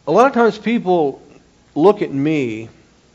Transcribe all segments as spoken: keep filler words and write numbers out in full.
a lot of times people look at me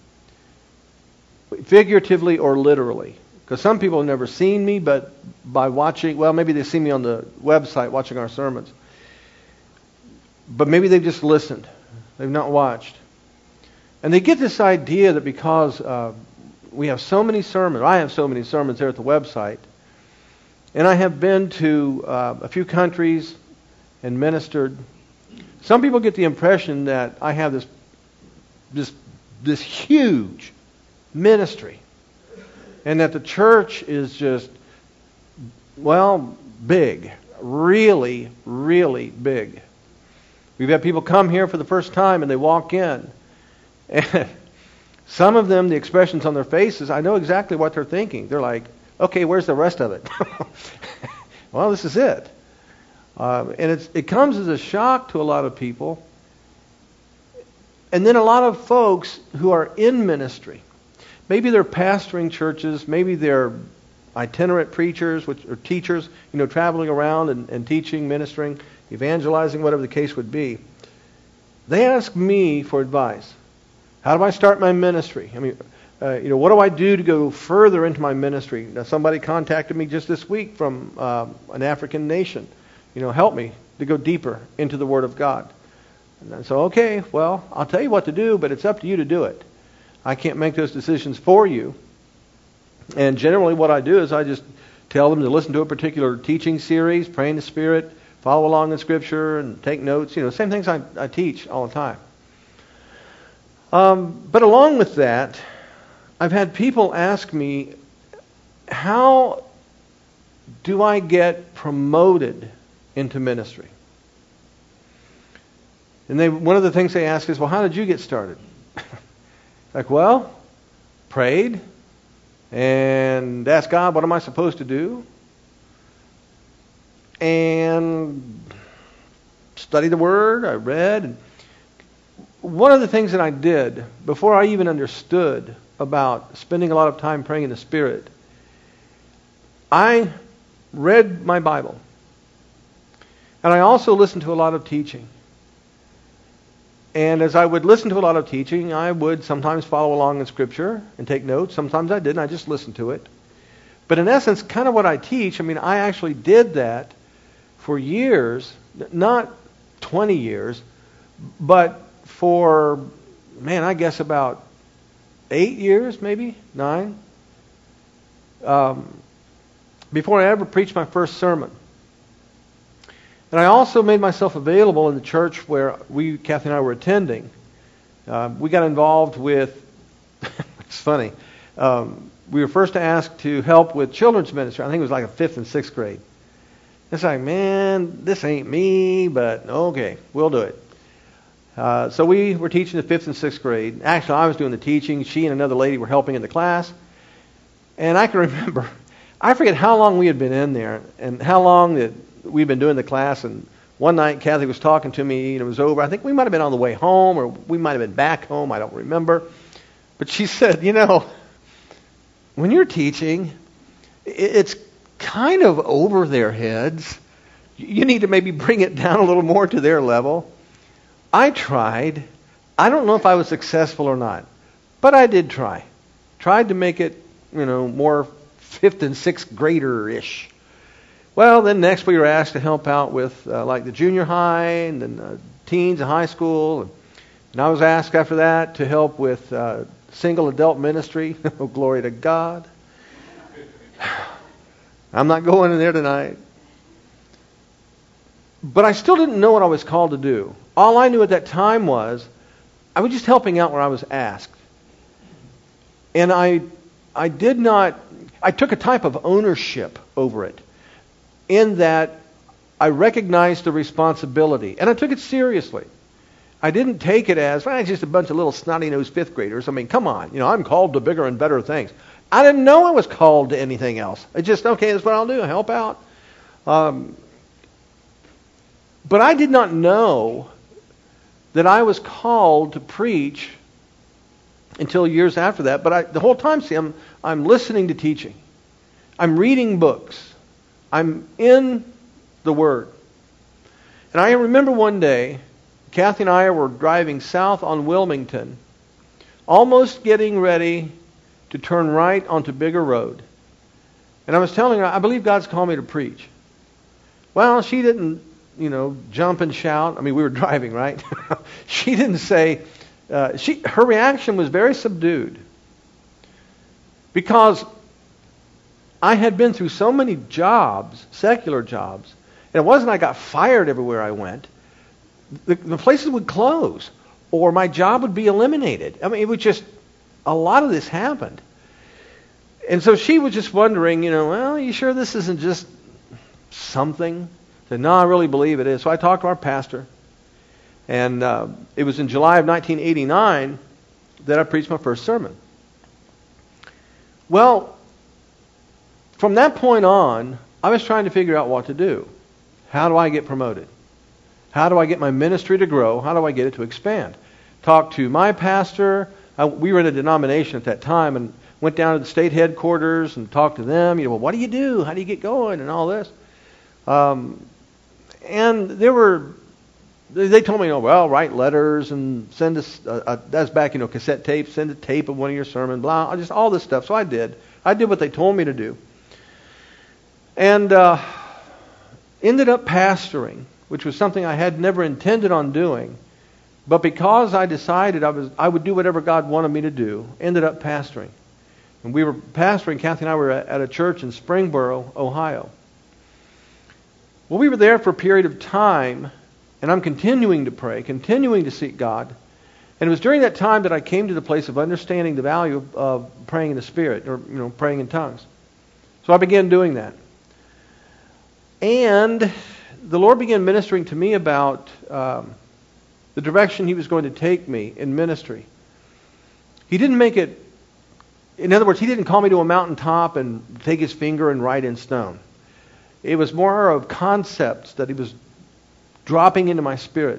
figuratively or literally. Because some people have never seen me, but by watching, well, maybe they've seen me on the website watching our sermons. But maybe they've just listened. They've not watched. And they get this idea that because uh, we have so many sermons, I have so many sermons there at the website, and I have been to uh, a few countries and ministered. Some people get the impression that I have this, this, this huge ministry, and that the church is just, well, big, really, really big. We've had people come here for the first time and they walk in, and some of them, the expressions on their faces, I know exactly what they're thinking. They're like, okay, where's the rest of it? Well, this is it. Uh, and it's, it comes as a shock to a lot of people. And then a lot of folks who are in ministry. Maybe they're pastoring churches. Maybe they're itinerant preachers, which are teachers, you know, traveling around and, and teaching, ministering, evangelizing, whatever the case would be. They ask me for advice. How do I start my ministry? I mean, uh, you know, what do I do to go further into my ministry? Now, somebody contacted me just this week from uh, an African nation. You know, help me to go deeper into the Word of God. And I said, okay, well, I'll tell you what to do, but it's up to you to do it. I can't make those decisions for you. And generally what I do is I just tell them to listen to a particular teaching series, pray in the Spirit, follow along in Scripture, and take notes. You know, same things I, I teach all the time. Um, but along with that, I've had people ask me, how do I get promoted into ministry? And they, one of the things they ask is, well, how did you get started? Like, well, prayed and asked God, what am I supposed to do? And studied the Word, I read. And one of the things that I did before I even understood about spending a lot of time praying in the Spirit, I read my Bible. And I also listened to a lot of teaching. And as I would listen to a lot of teaching, I would sometimes follow along in Scripture and take notes. Sometimes I didn't. I just listened to it. But in essence, kind of what I teach, I mean, I actually did that for years, not twenty years, but for, man, I guess about eight years, maybe, nine, um, before I ever preached my first sermon. And I also made myself available in the church where we, Kathy and I, were attending. Uh, we got involved with, it's funny, um, we were first asked to help with children's ministry. I think it was like a fifth and sixth grade. It's like, man, this ain't me, but okay, we'll do it. Uh, so we were teaching the fifth and sixth grade. Actually, I was doing the teaching. She and another lady were helping in the class. And I can remember, I forget how long we had been in there and how long that we'd been doing the class. And one night, Kathy was talking to me, and it was over. I think we might have been on the way home, or we might have been back home. I don't remember. But she said, you know, when you're teaching, it's kind of over their heads. You need to maybe bring it down a little more to their level. I tried. I don't know if I was successful or not, but I did try. Tried to make it, you know, more fifth and sixth grader-ish. Well, then next we were asked to help out with uh, like the junior high and then uh, teens and high school. And, and I was asked after that to help with uh, single adult ministry. Oh, glory to God. I'm not going in there tonight. But I still didn't know what I was called to do. All I knew at that time was I was just helping out where I was asked. And I I did not, I took a type of ownership over it, in that I recognized the responsibility. And I took it seriously. I didn't take it as, well, it's just a bunch of little snotty-nosed fifth graders. I mean, come on. You know, I'm called to bigger and better things. I didn't know I was called to anything else. I just, okay, that's what I'll do. Help out. Um, but I did not know that I was called to preach until years after that. But I, the whole time, see, I'm, I'm listening to teaching. I'm reading books. I'm in the Word. And I remember one day Kathy and I were driving south on Wilmington, almost getting ready to turn right onto Bigger Road. And I was telling her, I believe God's called me to preach. Well, she didn't, you know, jump and shout. I mean, we were driving, right? She didn't say, uh, she. her reaction was very subdued. Because I had been through so many jobs, secular jobs, and it wasn't I got fired everywhere I went. The, the places would close, or my job would be eliminated. I mean, it was just, a lot of this happened. And so she was just wondering, you know, well, are you sure this isn't just something? I said, no, I really believe it is. So I talked to our pastor, and uh, it was in July of nineteen eighty-nine that I preached my first sermon. Well, from that point on, I was trying to figure out what to do. How do I get promoted? How do I get my ministry to grow? How do I get it to expand? Talked to my pastor. I, we were in a denomination at that time, and went down to the state headquarters and talked to them. You know, well, what do you do? How do you get going? And all this. Um, and there were, they told me, you know, well, write letters and send us, uh, uh, that's back, you know, cassette tape, send a tape of one of your sermons, blah, just all this stuff. So I did. I did what they told me to do. And uh, ended up pastoring, which was something I had never intended on doing. But because I decided I was, I would do whatever God wanted me to do, ended up pastoring. And we were pastoring, Kathy and I were at a church in Springboro, Ohio. Well, we were there for a period of time, and I'm continuing to pray, continuing to seek God. And it was during that time that I came to the place of understanding the value of, of praying in the Spirit, or, you know, praying in tongues. So I began doing that. And the Lord began ministering to me about um, the direction He was going to take me in ministry. He didn't make it, in other words, He didn't call me to a mountaintop and take His finger and write in stone. It was more of concepts that He was dropping into my spirit.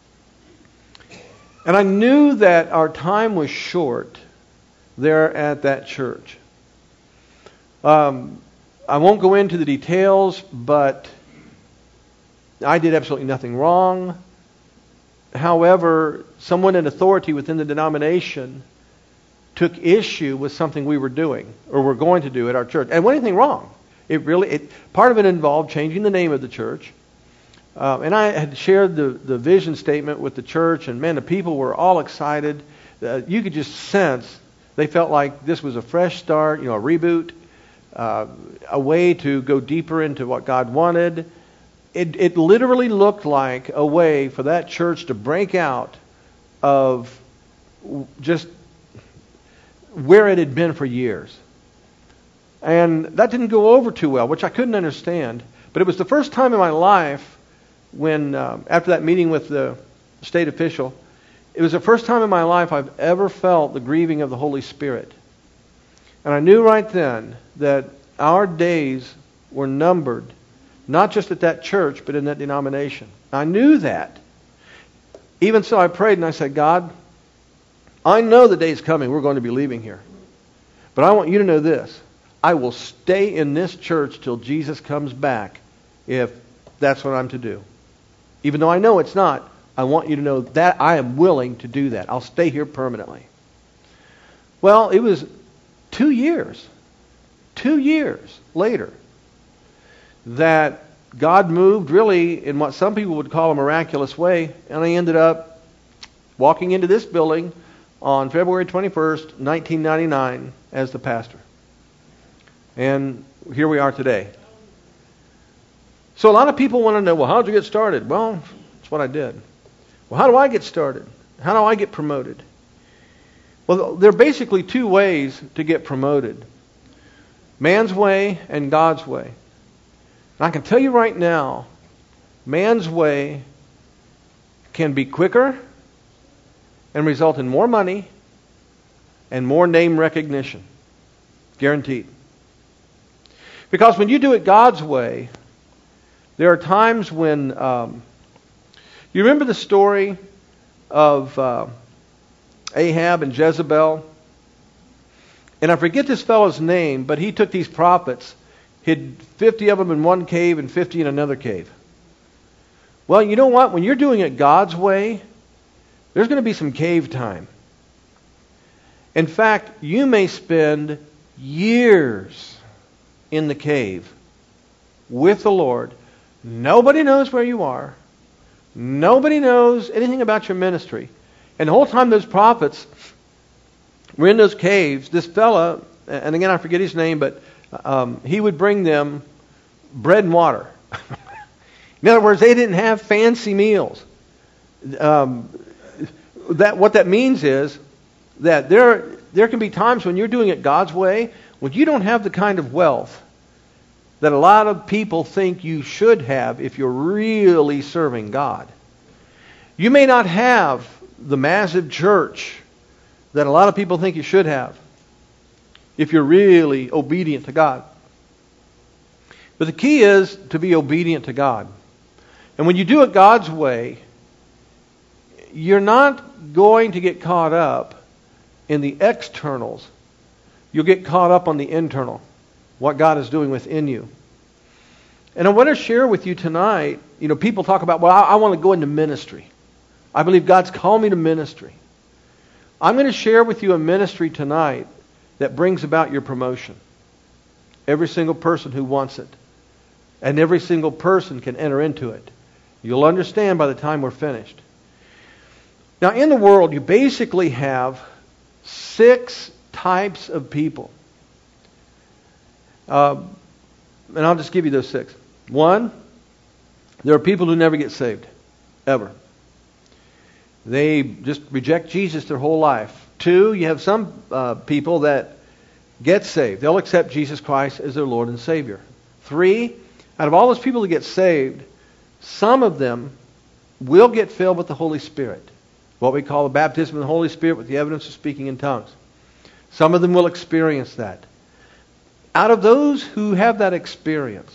And I knew that our time was short there at that church. Um, I won't go into the details, but I did absolutely nothing wrong. However, someone in authority within the denomination took issue with something we were doing, or were going to do at our church. And wasn't anything wrong. It really, it, part of it involved changing the name of the church. Uh, and I had shared the, the vision statement with the church, and man, the people were all excited. Uh, you could just sense they felt like this was a fresh start, you know, a reboot, uh, a way to go deeper into what God wanted. It, it literally looked like a way for that church to break out of just where it had been for years. And that didn't go over too well, which I couldn't understand. But it was the first time in my life when, uh, after that meeting with the state official, it was the first time in my life I've ever felt the grieving of the Holy Spirit. And I knew right then that our days were numbered, not just at that church, but in that denomination. I knew that. Even so, I prayed and I said, God, I know the day's coming we're going to be leaving here. But I want you to know this. I will stay in this church till Jesus comes back if that's what I'm to do. Even though I know it's not, I want you to know that I am willing to do that. I'll stay here permanently. Well, it was two years, two years later that God moved really in what some people would call a miraculous way, and I ended up walking into this building on February twenty-first, nineteen ninety-nine as the pastor. And here we are today. So a lot of people want to know, well, how did you get started? Well, that's what I did. Well, how do I get started? How do I get promoted? Well, there are basically two ways to get promoted. Man's way and God's way. And I can tell you right now, man's way can be quicker and result in more money and more name recognition. Guaranteed. Because when you do it God's way, there are times when... Um, you remember the story of uh, Ahab and Jezebel? And I forget this fellow's name, but he took these prophets, hid fifty of them in one cave and fifty in another cave. Well, you know what? When you're doing it God's way, there's going to be some cave time. In fact, you may spend years in the cave with the Lord. Nobody knows where you are. Nobody knows anything about your ministry. And the whole time those prophets were in those caves, this fella, and again I forget his name, but um, he would bring them bread and water. In other words, they didn't have fancy meals. Um, that what that means is that there there can be times when you're doing it God's way, when you don't have the kind of wealth that a lot of people think you should have if you're really serving God. You may not have the massive church that a lot of people think you should have if you're really obedient to God. But the key is to be obedient to God. And when you do it God's way, you're not going to get caught up in the externals. You'll get caught up on the internal, what God is doing within you. And I want to share with you tonight, you know, people talk about, well, I, I want to go into ministry. I believe God's called me to ministry. I'm going to share with you a ministry tonight that brings about your promotion. Every single person who wants it. And every single person can enter into it. You'll understand by the time we're finished. Now, in the world, you basically have six types of people. Uh, and I'll just give you those six. One, there are people who never get saved. Ever. They just reject Jesus their whole life. Two, you have some uh, people that get saved. They'll accept Jesus Christ as their Lord and Savior. Three, out of all those people that get saved, some of them will get filled with the Holy Spirit. What we call the baptism of the Holy Spirit with the evidence of speaking in tongues. Some of them will experience that. Out of those who have that experience,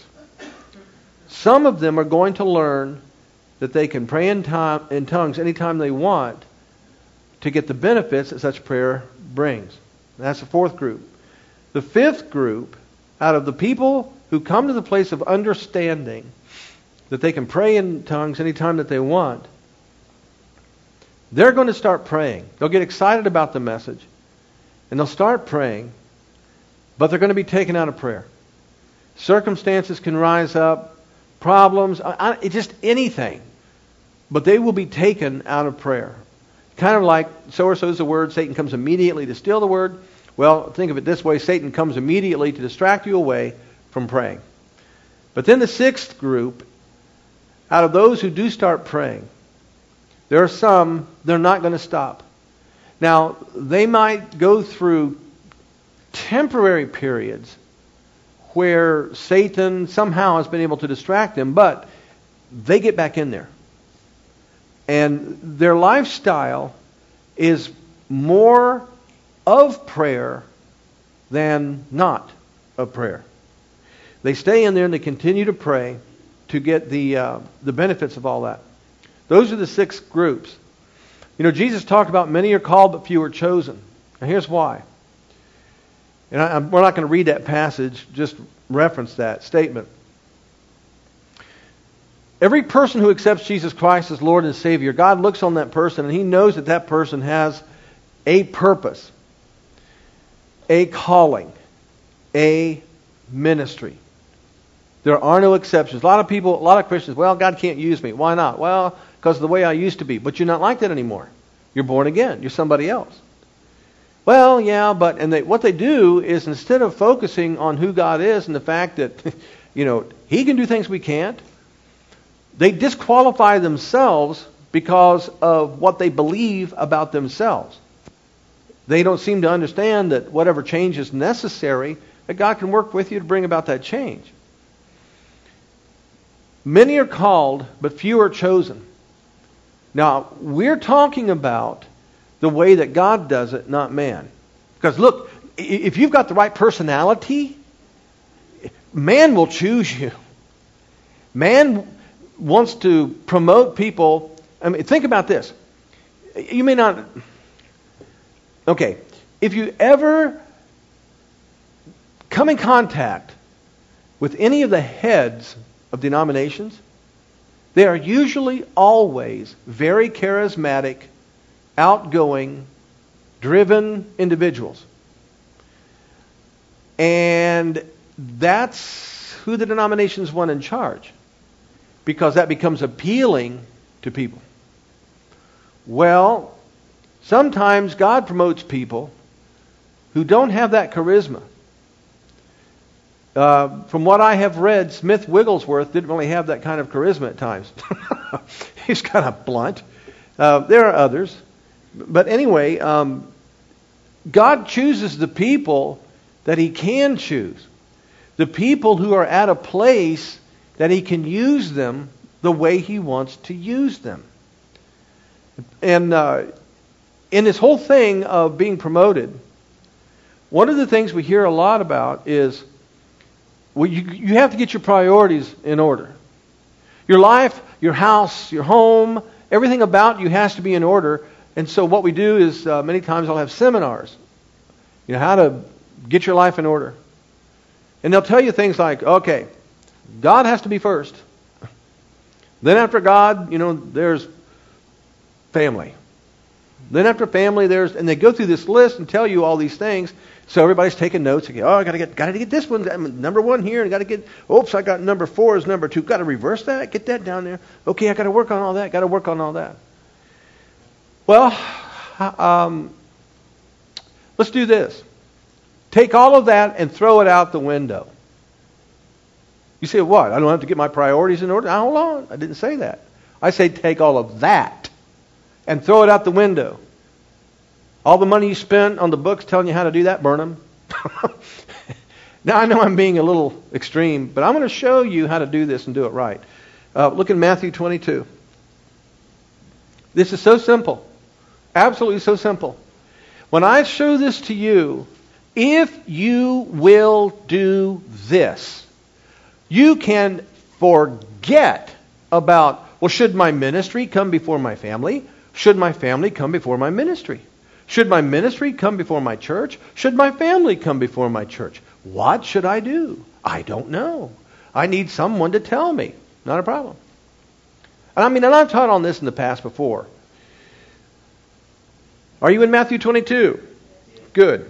some of them are going to learn that they can pray in, time, in tongues anytime they want to get the benefits that such prayer brings. That's the fourth group. The fifth group, out of the people who come to the place of understanding that they can pray in tongues anytime that they want, they're going to start praying. They'll get excited about the message, and they'll start praying, but they're going to be taken out of prayer. Circumstances can rise up, problems, I, I, just anything. But they will be taken out of prayer. Kind of like, so or so is the word, Satan comes immediately to steal the word. Well, think of it this way, Satan comes immediately to distract you away from praying. But then the sixth group, out of those who do start praying, there are some, they're not going to stop. Now, they might go through temporary periods where Satan somehow has been able to distract them, but they get back in there. And their lifestyle is more of prayer than not of prayer. They stay in there and they continue to pray to get the uh, the benefits of all that. Those are the six groups. You know, Jesus talked about many are called but few are chosen. Now here's why. And I, we're not going to read that passage, just reference that statement. Every person who accepts Jesus Christ as Lord and Savior, God looks on that person and He knows that that person has a purpose, a calling, a ministry. There are no exceptions. A lot of people, a lot of Christians, well, God can't use me. Why not? Well, because of the way I used to be. But you're not like that anymore. You're born again. You're somebody else. Well, yeah, but, and they, what they do is instead of focusing on who God is and the fact that, you know, He can do things we can't, they disqualify themselves because of what they believe about themselves. They don't seem to understand that whatever change is necessary, that God can work with you to bring about that change. Many are called, but few are chosen. Now, we're talking about the way that God does it, not man. Because look, if you've got the right personality, man will choose you. Man wants to promote people. I mean, think about this. You may not... Okay, if you ever come in contact with any of the heads of denominations, They are usually always very charismatic, outgoing, driven individuals. And that's who the denominations want in charge, because that becomes appealing to people. Well, sometimes God promotes people who don't have that charisma. Uh, from what I have read, Smith Wigglesworth didn't really have that kind of charisma at times. He's kind of blunt. Uh, there are others. But anyway, um, God chooses the people that He can choose. The people who are at a place that He can use them the way He wants to use them. And uh, in this whole thing of being promoted, one of the things we hear a lot about is, well, you, you have to get your priorities in order. Your life, your house, your home, everything about you has to be in order. And so what we do is uh, many times I'll have seminars, you know, how to get your life in order. And they'll tell you things like, okay, God has to be first. Then after God, you know, there's family. Then after family, there's, and they go through this list and tell you all these things. So everybody's taking notes. Okay, oh, I got to get, got to get this one, I'm number one here, and got to get. Oops, I got number four as number two. Got to reverse that. Get that down there. Okay, I got to work on all that. Got to work on all that. Well, um, let's do this. Take all of that and throw it out the window. You say, what? I don't have to get my priorities in order? Now, hold on. I didn't say that. I say take all of that and throw it out the window. All the money you spent on the books telling you how to do that, burn them. Now, I know I'm being a little extreme, but I'm going to show you how to do this and do it right. Uh, look in Matthew twenty-two. This is so simple. Absolutely so simple. When I show this to you, if you will do this, you can forget about, well, should my ministry come before my family? Should my family come before my ministry? Should my ministry come before my church? Should my family come before my church? What should I do? I don't know. I need someone to tell me. Not a problem. And I mean, and I've taught on this in the past before. Are you in Matthew twenty-two? Good.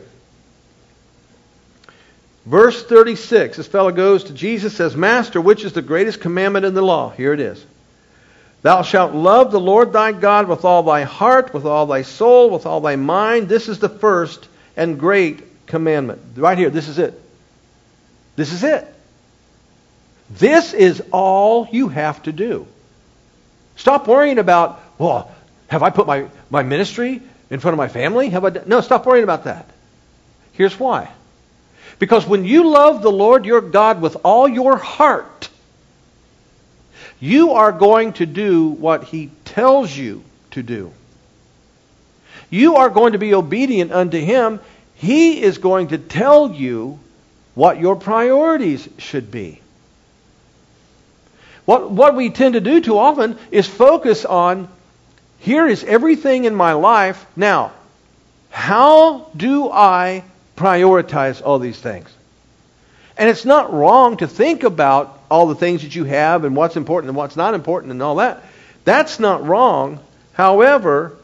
Verse thirty-six, this fellow goes to Jesus, says, Master, which is the greatest commandment in the law? Here it is. Thou shalt love the Lord thy God with all thy heart, with all thy soul, with all thy mind. This is the first and great commandment. Right here, this is it. This is it. This is all you have to do. Stop worrying about, well, have I put my, my ministry in front of my family? Have I done? No, stop worrying about that. Here's why. Because when you love the Lord your God with all your heart, you are going to do what He tells you to do. You are going to be obedient unto Him. He is going to tell you what your priorities should be. What, what we tend to do too often is focus on, here is everything in my life. Now, how do I prioritize all these things? And it's not wrong to think about all the things that you have and what's important and what's not important and all that. That's not wrong. However,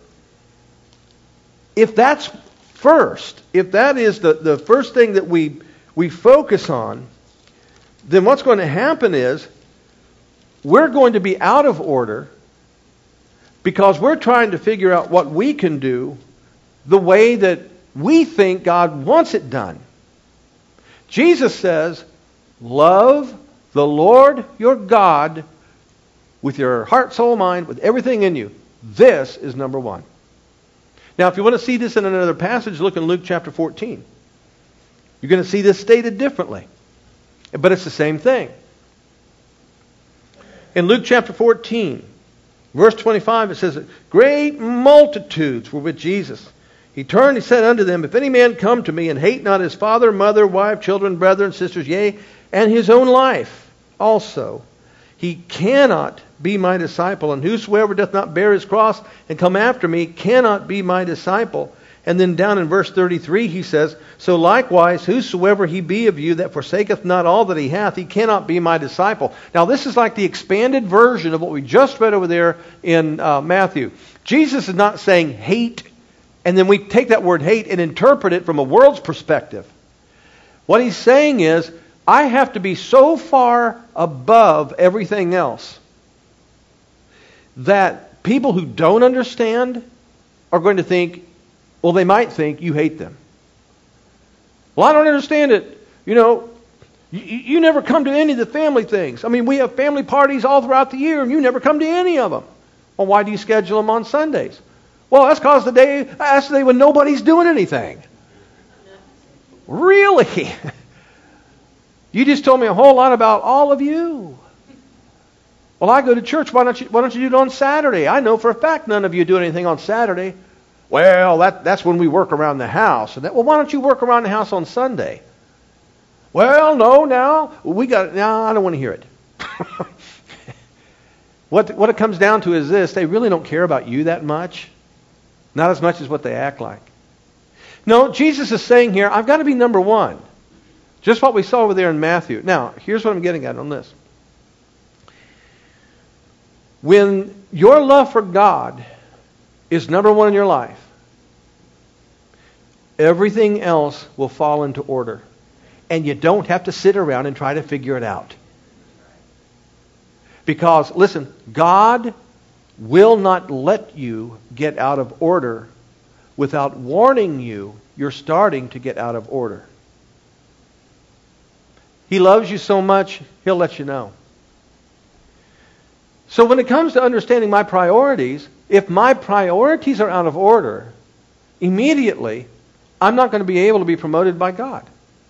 if that's first, if that is the, the first thing that we, we focus on, then what's going to happen is we're going to be out of order because we're trying to figure out what we can do the way that we think God wants it done. Jesus says, love the Lord your God with your heart, soul, mind, with everything in you. This is number one. Now, if you want to see this in another passage, look in Luke chapter fourteen. You're going to see this stated differently. But it's the same thing. In Luke chapter fourteen, verse twenty-five, it says, great multitudes were with Jesus. He turned, he said unto them, if any man come to me and hate not his father, mother, wife, children, brethren, sisters, yea, and his own life also, he cannot be my disciple. And whosoever doth not bear his cross and come after me cannot be my disciple. And then down in verse thirty-three he says, so likewise, whosoever he be of you that forsaketh not all that he hath, he cannot be my disciple. Now this is like the expanded version of what we just read over there in uh, Matthew. Jesus is not saying hate, and then we take that word hate and interpret it from a world's perspective. What he's saying is, I have to be so far above everything else that people who don't understand are going to think, well, they might think you hate them. Well, I don't understand it. You know, you, you never come to any of the family things. I mean, we have family parties all throughout the year, and you never come to any of them. Well, why do you schedule them on Sundays? Well, that's because the day, that's the day when nobody's doing anything. Really? You just told me a whole lot about all of you. Well, I go to church. Why don't you, why don't you do it on Saturday? I know for a fact none of you do anything on Saturday. Well, that, that's when we work around the house. And that, well, why don't you work around the house on Sunday? Well, no, now we got. Now I don't want to hear it. what what it comes down to is this: they really don't care about you that much, not as much as what they act like. No, Jesus is saying here, I've got to be number one. Just what we saw over there in Matthew. Now, here's what I'm getting at on this. When your love for God is number one in your life, everything else will fall into order. And you don't have to sit around and try to figure it out. Because, listen, God will not let you get out of order without warning you you're starting to get out of order. He loves you so much, He'll let you know. So when it comes to understanding my priorities, if my priorities are out of order, immediately, I'm not going to be able to be promoted by God.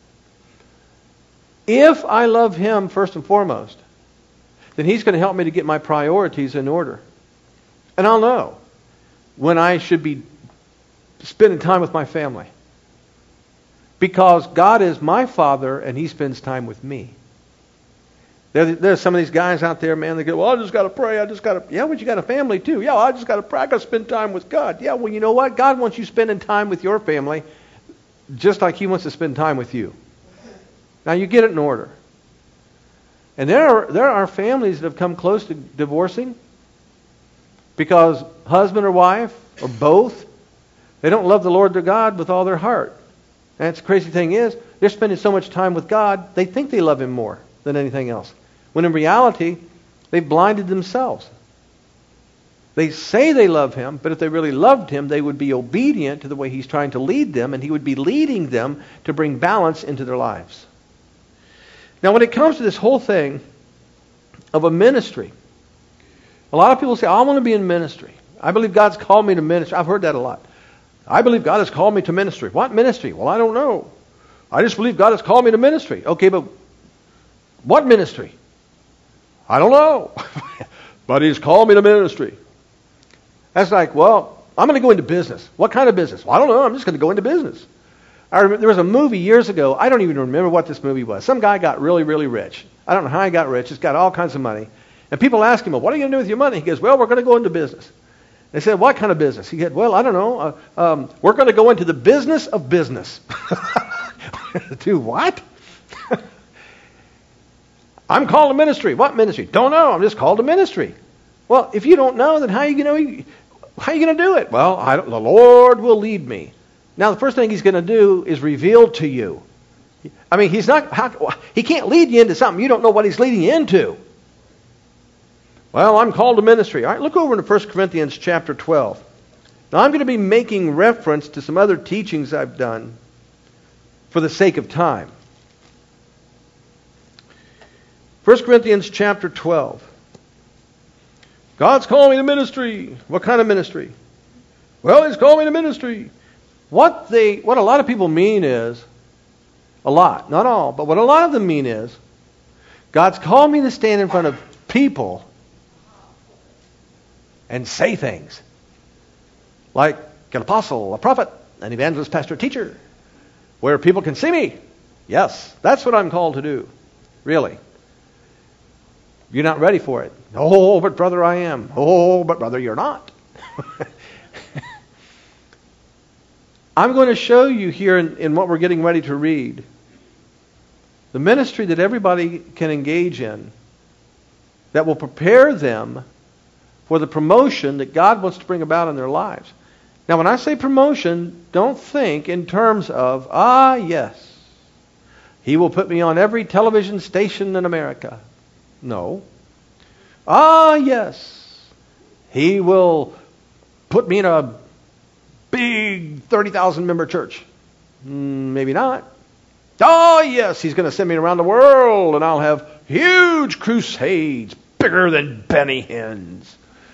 If I love Him first and foremost, then He's going to help me to get my priorities in order. And I'll know when I should be spending time with my family. Because God is my Father and He spends time with me. There, there's some of these guys out there, man, they go, well, I just got to pray. I just got to, yeah, but you got a family too. Yeah, I just got to pray. I got to spend time with God. Yeah, well, you know what? God wants you spending time with your family just like He wants to spend time with you. Now, you get it in order. And there are, there are families that have come close to divorcing because husband or wife, or both, they don't love the Lord their God with all their heart. And the crazy thing is, they're spending so much time with God, they think they love Him more than anything else. When in reality, they've blinded themselves. They say they love Him, but if they really loved Him, they would be obedient to the way He's trying to lead them, and He would be leading them to bring balance into their lives. Now, when it comes to this whole thing of a ministry, a lot of people say, I want to be in ministry. I believe God's called me to ministry. I've heard that a lot. I believe God has called me to ministry. What ministry? Well, I don't know. I just believe God has called me to ministry. Okay, but what ministry? I don't know. But He's called me to ministry. That's like, well, I'm going to go into business. What kind of business? Well, I don't know. I'm just going to go into business. I remember, there was a movie years ago. I don't even remember what this movie was. Some guy got really, really rich. I don't know how he got rich. He's got all kinds of money. And people ask him, well, what are you going to do with your money? He goes, well, we're going to go into business. They said, what kind of business? He said, well, I don't know. Uh, um, we're going to go into the business of business. Do what? I'm called to ministry. What ministry? Don't know. I'm just called to ministry. Well, if you don't know, then how are you going to how are you going to do it? Well, I don't, the Lord will lead me. Now, the first thing He's going to do is reveal to you. I mean, He's not. How, he can't lead you into something you don't know what He's leading you into. Well, I'm called to ministry. All right, look over in First Corinthians chapter twelve. Now, I'm going to be making reference to some other teachings I've done for the sake of time. First Corinthians chapter twelve. God's called me to ministry. What kind of ministry? Well, He's called me to ministry. What they, what a lot of people mean is, a lot, not all, but what a lot of them mean is, God's called me to stand in front of people and say things. Like an apostle, a prophet, an evangelist, pastor, teacher. Where people can see me. Yes, that's what I'm called to do. Really. You're not ready for it. Oh, but brother, I am. Oh, but brother, you're not. I'm going to show you here in, in what we're getting ready to read, the ministry that everybody can engage in that will prepare them for the promotion that God wants to bring about in their lives. Now, when I say promotion, don't think in terms of, ah, yes, He will put me on every television station in America. No. Ah, yes, He will put me in a big thirty thousand member church. Mm, maybe not. Oh, yes, He's going to send me around the world and I'll have huge crusades, bigger than Benny Hinn's.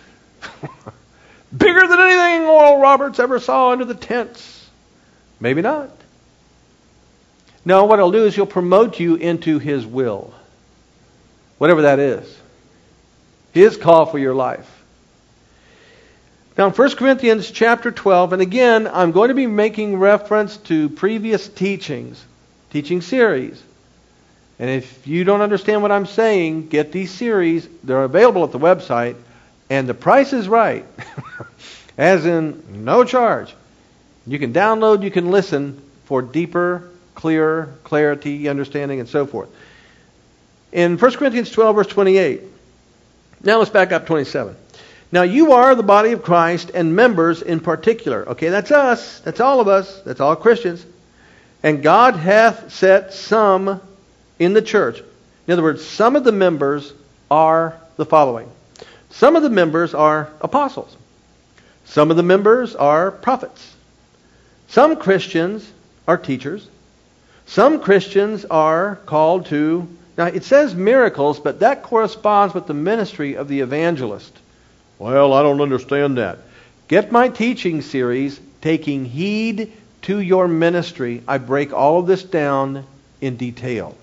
Bigger than anything Oral Roberts ever saw under the tents. Maybe not. No, what He'll do is He'll promote you into His will. Whatever that is. His call for your life. Now in First Corinthians chapter twelve, and again, I'm going to be making reference to previous teachings, teaching series. And if you don't understand what I'm saying, get these series. They're available at the website. And the price is right. As in, no charge. You can download, you can listen for deeper, clearer, clarity, understanding, and so forth. In First Corinthians twelve, verse twenty-eight. Now let's back up twenty-seven. Now you are the body of Christ and members in particular. Okay, that's us. That's all of us. That's all Christians. And God hath set some in the church. In other words, some of the members are the following. Some of the members are apostles. Some of the members are prophets. Some Christians are teachers. Some Christians are called to... Now it says miracles, but that corresponds with the ministry of the evangelist. Well, I don't understand that. Get my teaching series, Taking Heed to Your Ministry. I break all of this down in detail.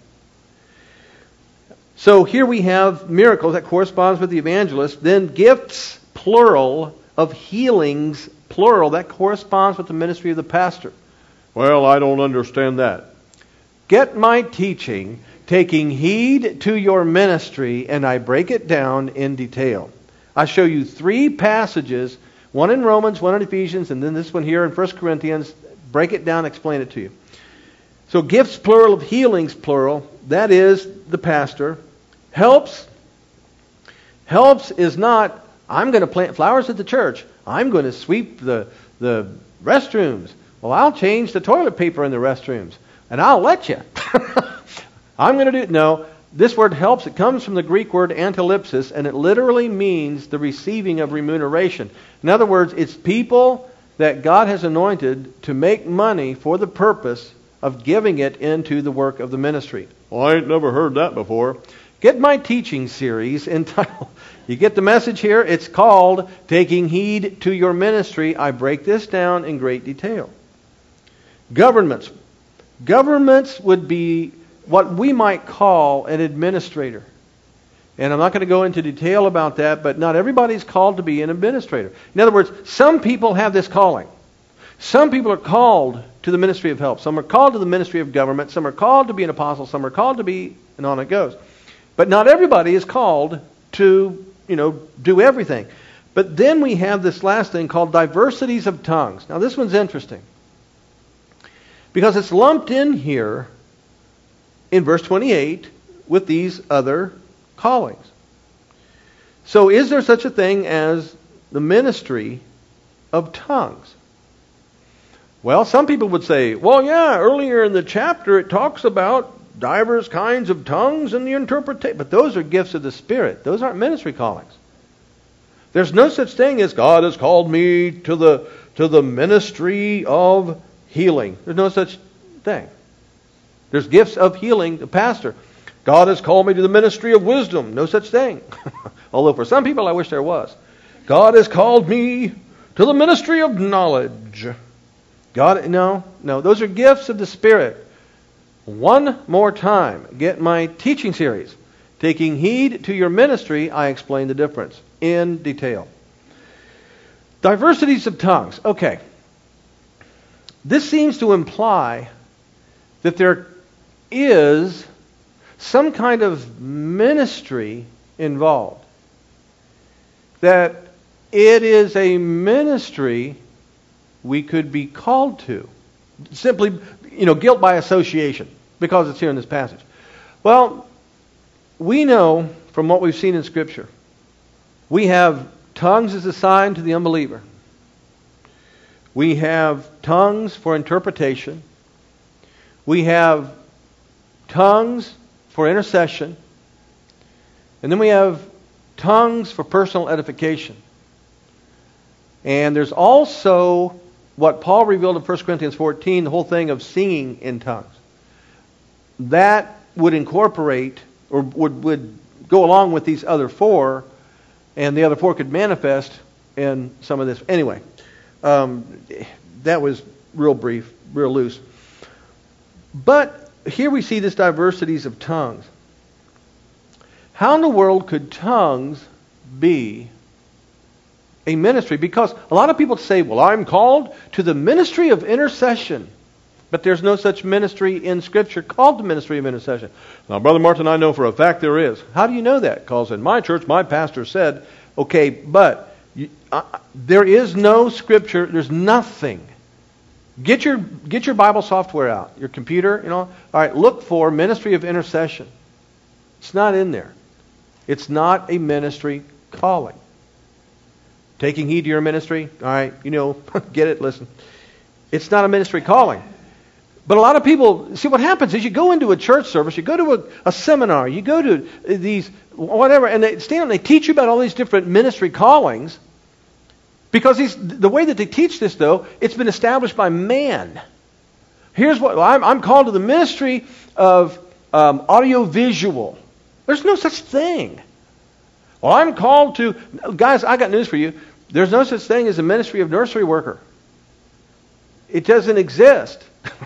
So here we have miracles, that corresponds with the evangelist. Then gifts, plural, of healings, plural, that corresponds with the ministry of the pastor. Well, I don't understand that. Get my teaching, Taking Heed to Your Ministry, and I break it down in detail. I show you three passages, one in Romans, one in Ephesians, and then this one here in First Corinthians. Break it down, explain it to you. So gifts, plural, of healings, plural, that is the pastor. Helps. Helps is not, I'm going to plant flowers at the church. I'm going to sweep the, the restrooms. Well, I'll change the toilet paper in the restrooms. And I'll let you. I'm going to do it. No, this word helps, it comes from the Greek word antilepsis, and it literally means the receiving of remuneration. In other words, it's people that God has anointed to make money for the purpose of giving it into the work of the ministry. Well, I ain't never heard that before. Get my teaching series entitled, you get the message here, it's called Taking Heed to Your Ministry. I break this down in great detail. Governments. Governments would be what we might call an administrator. And I'm not going to go into detail about that, but not everybody's called to be an administrator. In other words, some people have this calling. Some people are called to the ministry of help. Some are called to the ministry of government. Some are called to be an apostle. Some are called to be, and on it goes. But not everybody is called to, you know, do everything. But then we have this last thing called diversities of tongues. Now this one's interesting. Because it's lumped in here in verse twenty-eight with these other callings. So is there such a thing as the ministry of tongues? Well, some people would say, well, yeah, earlier in the chapter it talks about divers kinds of tongues and the interpretation. But those are gifts of the Spirit. Those aren't ministry callings. There's no such thing as God has called me to the to the ministry of healing. There's no such thing. There's gifts of healing, the pastor. God has called me to the ministry of wisdom. No such thing. Although for some people I wish there was. God has called me to the ministry of knowledge. God, no, no. Those are gifts of the Spirit. One more time, get my teaching series. Taking Heed to Your Ministry, I explain the difference in detail. Diversities of tongues. Okay. This seems to imply that there is some kind of ministry involved. That it is a ministry we could be called to. Simply, you know, guilt by association, because it's here in this passage. Well, we know from what we've seen in Scripture, we have tongues as a sign to the unbeliever. We have tongues for interpretation. We have tongues for intercession. And then we have tongues for personal edification. And there's also what Paul revealed in First Corinthians fourteen, the whole thing of singing in tongues. That would incorporate, or would, would go along with these other four, and the other four could manifest in some of this. Anyway, um, that was real brief, real loose. But here we see this diversities of tongues. How in the world could tongues be a ministry? Because a lot of people say, well, I'm called to the ministry of intercession. But there's no such ministry in Scripture called the ministry of intercession. Now, Brother Martin, I know for a fact there is. How do you know that? Because in my church, my pastor said, okay, but you, uh, there is no Scripture, there's nothing. Get your, get your Bible software out, your computer, you know. All right, look for ministry of intercession. It's not in there. It's not a ministry calling. Taking heed to your ministry, all right, you know, get it, listen. It's not a ministry calling. But a lot of people, see what happens is you go into a church service, you go to a, a seminar, you go to these, whatever, and they stand and they teach you about all these different ministry callings. Because these, the way that they teach this, though, it's been established by man. Here's what, well, I'm, I'm called to the ministry of um, audiovisual. There's no such thing. Well, I'm called to, guys, I got news for you. There's no such thing as a ministry of nursery worker. It doesn't exist.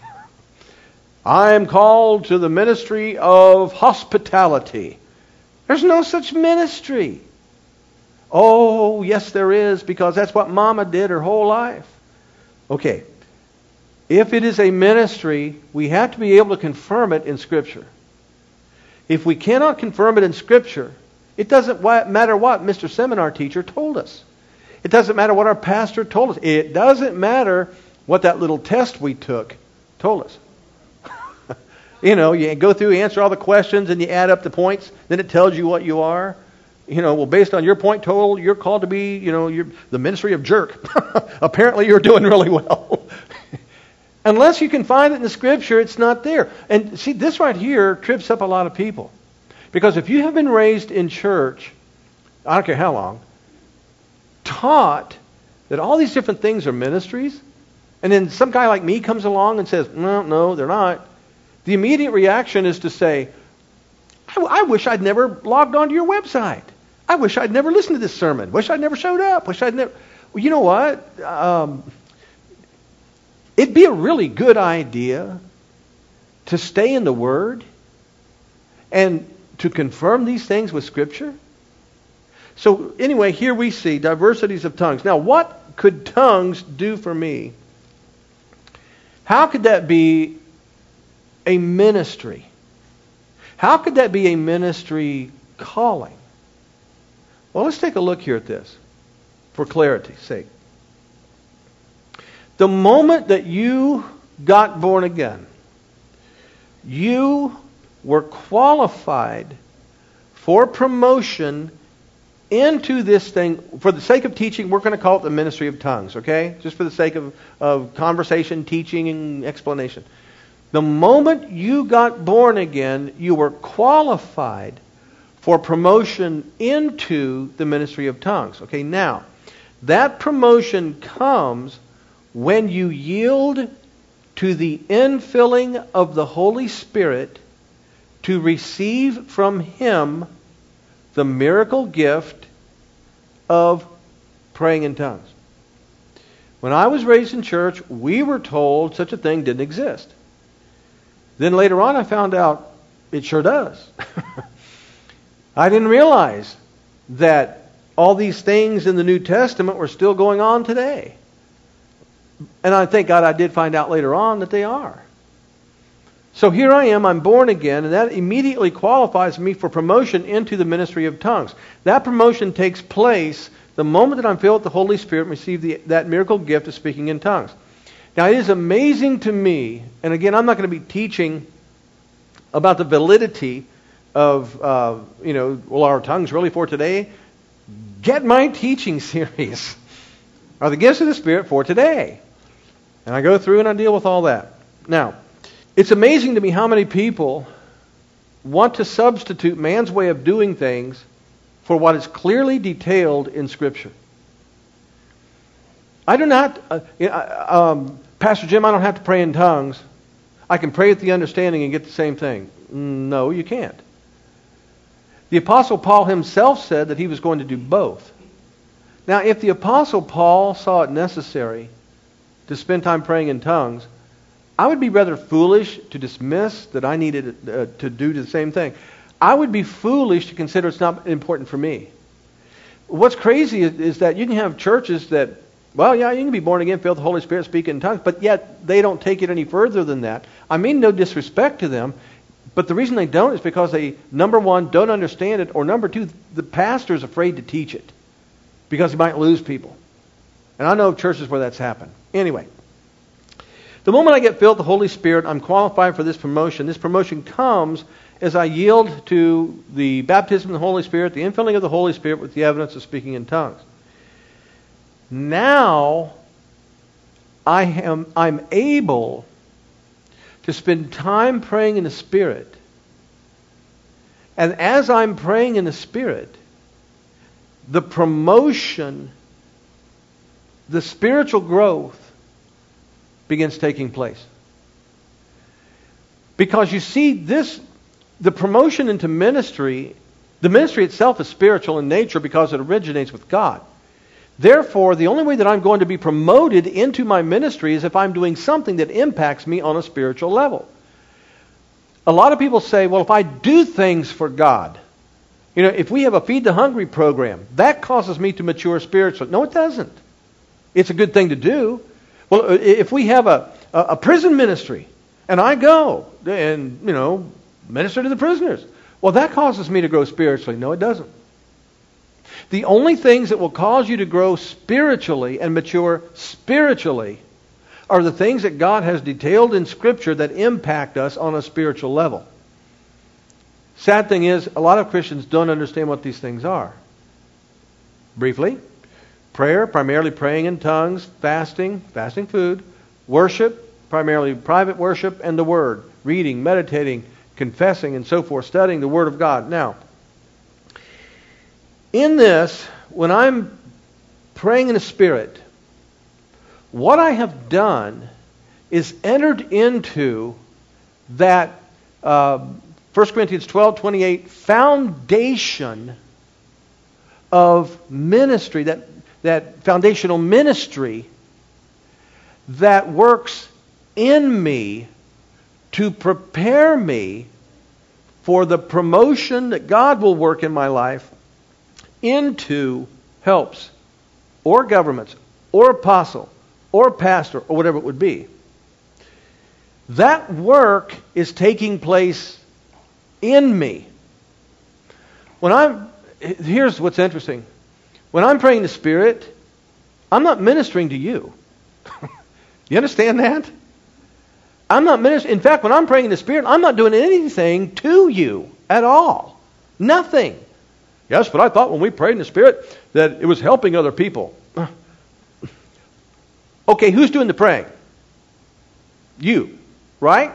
I am called to the ministry of hospitality. There's no such ministry. Oh, yes there is, because that's what Mama did her whole life. Okay. If it is a ministry, we have to be able to confirm it in Scripture. If we cannot confirm it in Scripture, it doesn't matter what Mister Seminar teacher told us. It doesn't matter what our pastor told us. It doesn't matter what that little test we took told us. You know, you go through, answer all the questions, and you add up the points. Then it tells you what you are. You know, well, based on your point total, you're called to be, you know, you're the ministry of jerk. Apparently you're doing really well. Unless you can find it in the Scripture, it's not there. And see, this right here trips up a lot of people. Because if you have been raised in church, I don't care how long, taught that all these different things are ministries, and then some guy like me comes along and says, no, no, they're not. The immediate reaction is to say, I, I wish I'd never logged onto your website. I wish I'd never listened to this sermon. Wish I'd never showed up. Wish I'd never... Well, you know what? Um, it'd be a really good idea to stay in the Word and to confirm these things with Scripture. So anyway, here we see diversities of tongues. Now, what could tongues do for me? How could that be a ministry? How could that be a ministry calling? Well, let's take a look here at this for clarity's sake. The moment that you got born again, you were qualified for promotion into this thing. For the sake of teaching, we're going to call it the ministry of tongues, okay? Just for the sake of, of conversation, teaching, and explanation. The moment you got born again, you were qualified for promotion into the ministry of tongues. Okay, now, that promotion comes when you yield to the infilling of the Holy Spirit to receive from Him the miracle gift of praying in tongues. When I was raised in church, we were told such a thing didn't exist. Then later on I found out it sure does. I didn't realize that all these things in the New Testament were still going on today. And I thank God I did find out later on that they are. So here I am, I'm born again, and that immediately qualifies me for promotion into the ministry of tongues. That promotion takes place the moment that I'm filled with the Holy Spirit and receive the, that miracle gift of speaking in tongues. Now, it is amazing to me, and again, I'm not going to be teaching about the validity of, uh, you know, well, are tongues really for today? Get my teaching series. Are the gifts of the Spirit for today? And I go through and I deal with all that. Now, it's amazing to me how many people want to substitute man's way of doing things for what is clearly detailed in Scripture. I do not, uh, um, Pastor Jim, I don't have to pray in tongues. I can pray with the understanding and get the same thing. No, you can't. The Apostle Paul himself said that he was going to do both. Now, if the Apostle Paul saw it necessary to spend time praying in tongues, I would be rather foolish to dismiss that I needed uh, to do the same thing. I would be foolish to consider it's not important for me. What's crazy is, is that you can have churches that, well, yeah, you can be born again, filled with the Holy Spirit, speak in tongues, but yet they don't take it any further than that. I mean no disrespect to them, but the reason they don't is because they, number one, don't understand it, or number two, the pastor's afraid to teach it because he might lose people. And I know of churches where that's happened. Anyway, the moment I get filled with the Holy Spirit, I'm qualified for this promotion. This promotion comes as I yield to the baptism of the Holy Spirit, the infilling of the Holy Spirit with the evidence of speaking in tongues. Now, I am, I'm able to spend time praying in the Spirit. And as I'm praying in the Spirit, the promotion, the spiritual growth begins taking place. Because you see, this, the promotion into ministry, the ministry itself is spiritual in nature because it originates with God. Therefore, the only way that I'm going to be promoted into my ministry is if I'm doing something that impacts me on a spiritual level. A lot of people say, well, if I do things for God, you know, if we have a Feed the Hungry program, that causes me to mature spiritually. No, it doesn't. It's a good thing to do. Well, if we have a, a prison ministry, and I go and, you know, minister to the prisoners, well, that causes me to grow spiritually. No, it doesn't. The only things that will cause you to grow spiritually and mature spiritually are the things that God has detailed in Scripture that impact us on a spiritual level. Sad thing is, a lot of Christians don't understand what these things are. Briefly, prayer, primarily praying in tongues, fasting, fasting food, worship, primarily private worship, and the Word, reading, meditating, confessing, and so forth, studying the Word of God. Now, in this, when I'm praying in the Spirit, what I have done is entered into that uh, First Corinthians twelve twenty-eight foundation of ministry, that, that foundational ministry that works in me to prepare me for the promotion that God will work in my life into helps or governments or apostle or pastor or whatever it would be. That work is taking place in me. When I'm, here's what's interesting. When I'm praying in the Spirit, I'm not ministering to you. You understand that? I'm not ministering. In fact, when I'm praying in the Spirit, I'm not doing anything to you at all. Nothing. Yes, but I thought when we prayed in the Spirit that it was helping other people. Okay, who's doing the praying? You, right?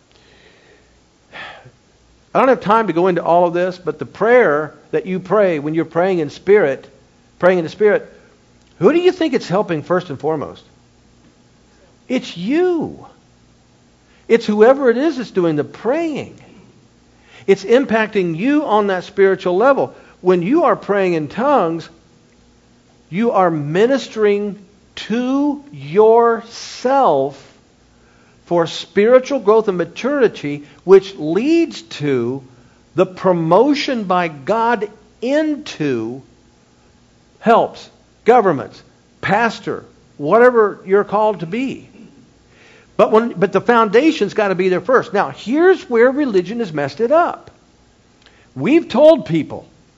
I don't have time to go into all of this, but the prayer that you pray when you're praying in Spirit, praying in the Spirit, who do you think it's helping first and foremost? It's you. It's whoever it is that's doing the praying. It's impacting you on that spiritual level. When you are praying in tongues, you are ministering to yourself for spiritual growth and maturity, which leads to the promotion by God into helps, governments, pastor, whatever you're called to be. But when, but the foundation's got to be there first. Now, here's where religion has messed it up. We've told people,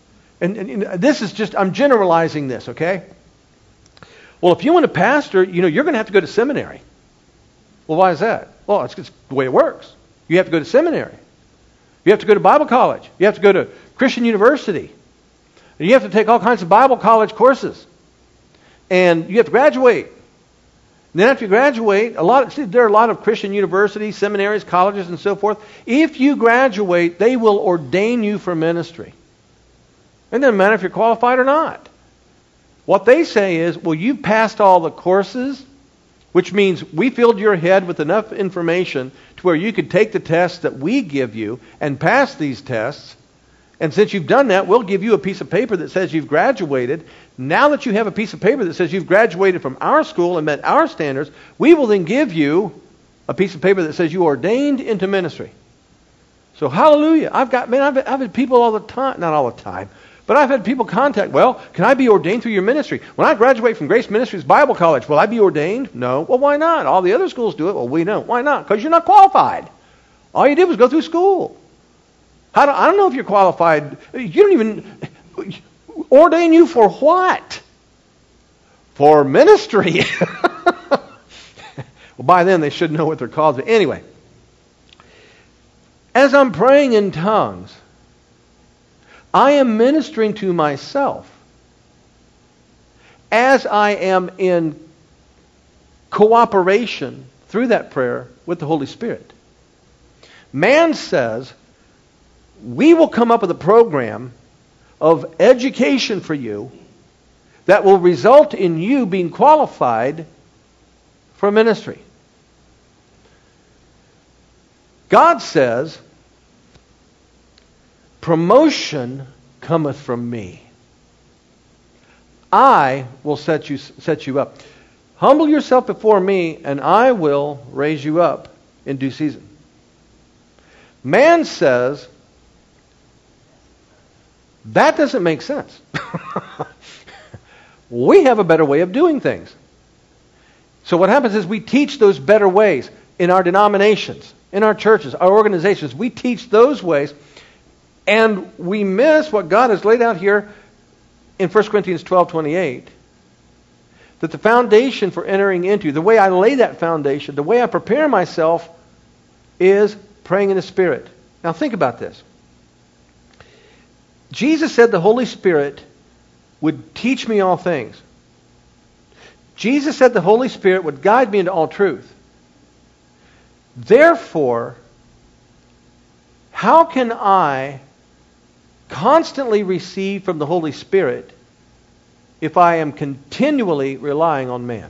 And, and, and this is just, I'm generalizing this, okay? Well, if you want to pastor, you know, you're going to have to go to seminary. Well, why is that? Well, it's just the way it works. You have to go to seminary. You have to go to Bible college. You have to go to Christian university. And you have to take all kinds of Bible college courses. And you have to graduate. And then after you graduate, a lot of, see, there are a lot of Christian universities, seminaries, colleges, and so forth. If you graduate, they will ordain you for ministry. It doesn't matter if you're qualified or not. What they say is, well, you've passed all the courses, which means we filled your head with enough information to where you could take the tests that we give you and pass these tests. And since you've done that, we'll give you a piece of paper that says you've graduated. Now that you have a piece of paper that says you've graduated from our school and met our standards, we will then give you a piece of paper that says you ordained into ministry. So hallelujah. I've got, man, I've, I've had people all the time, not all the time, but I've had people contact, well, can I be ordained through your ministry? When I graduate from Grace Ministries Bible College, will I be ordained? No. Well, why not? All the other schools do it. Well, we don't. Why not? Because you're not qualified. All you did was go through school. How do, I don't know if you're qualified. You don't even... Ordain you for what? For ministry. Well, by then they should know what they're called to. Anyway, as I'm praying in tongues, I am ministering to myself as I am in cooperation through that prayer with the Holy Spirit. Man says, we will come up with a program of education for you that will result in you being qualified for ministry. God says, promotion cometh from me. I will set you set you up. Humble yourself before me, and I will raise you up in due season. Man says, that doesn't make sense. We have a better way of doing things. So what happens is we teach those better ways in our denominations, in our churches, our organizations. We teach those ways, and we miss what God has laid out here in First Corinthians twelve twenty-eight. That the foundation for entering into, the way I lay that foundation, the way I prepare myself is praying in the Spirit. Now think about this. Jesus said the Holy Spirit would teach me all things. Jesus said the Holy Spirit would guide me into all truth. Therefore, how can I constantly receive from the Holy Spirit if I am continually relying on man?